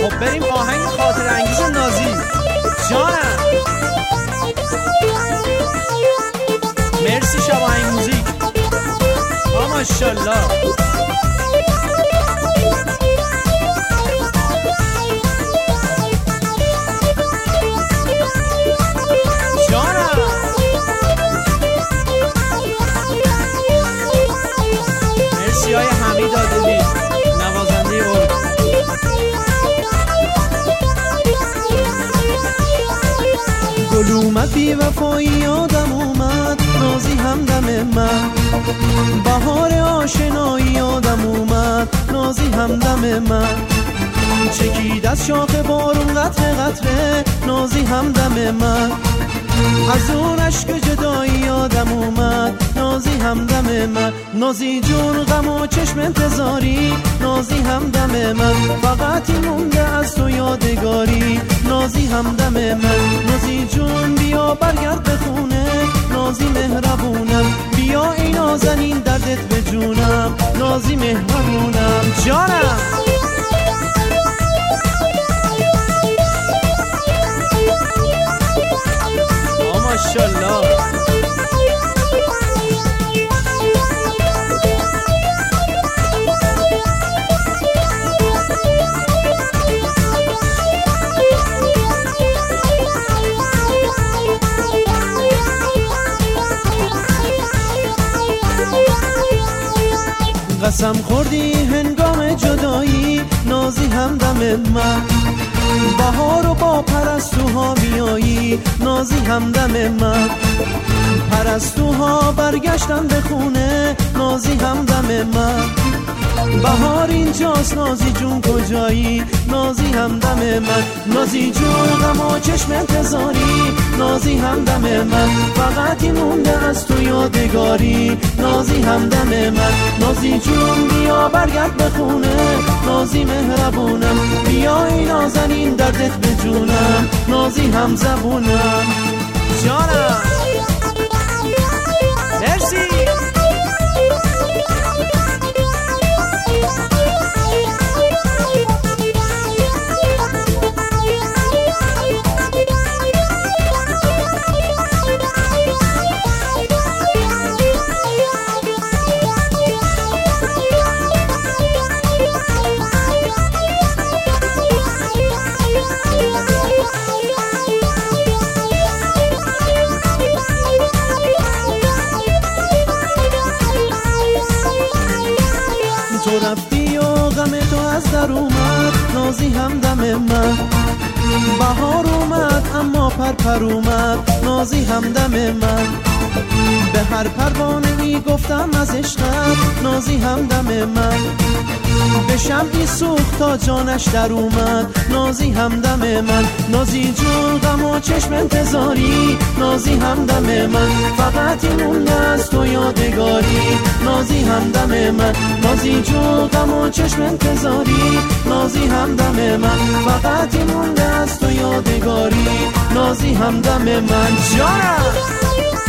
خب بریم آهنگ خاطر انگیز نازی. جانم مرسی شباهنگ موزیک. ماشاءالله گل اومد بی وفایی یادم اومد نازی همدم من، بهار آشنایی یادم اومد نازی همدم من، چکید از شاخ بارون قطره قطره نازی همدم من، از اون عشق جدایی یادم اومد نازی همدم من، نازی جون غم و چشم انتظاری نازی همدم من، فقط این مونده از تو یادگاری نازی همدم من، نازی جون بیا برگرد به خونه نازی مهربونم، بیا ای نازنین دردت به جونم نازی مهربونم. جانم ماشاءالله قسم خوردی هنگام جدایی نازی همدم من، بهار و با پرستوها بیایی نازی همدم من، پرستوها برگشتن به خونه نازی همدم من، بهار اینجاست نازی جون کجایی نازی همدم من، نازی جون غم و چشم انتظاری نازی همدم من، فقط این مونده از تو یادگاری نازی همدم من، نازی جون بیا برگرد به خونه نازی مهربونم، بیا ای نازنین دردت به جونم نازی همزبونم. جانم مرسی. تو رفتی و غم تو از در اومد نازی همدم من، بهار اومد اما پرپر اومد نازی همدم من، به هر پروانه می گفتم از عشقت نازی همدم من، به شمعی سوخت تا جانش در اومد نازی همدم من، نازی جون غم و چشم انتظاری نازی همدم من، فقط این مونده از تو یادگاری نازی همدم من، نازی جون غم و چشم انتظاری نازی همدم من، فقط این مونده از تو یادگاری نازی همدم من. جانم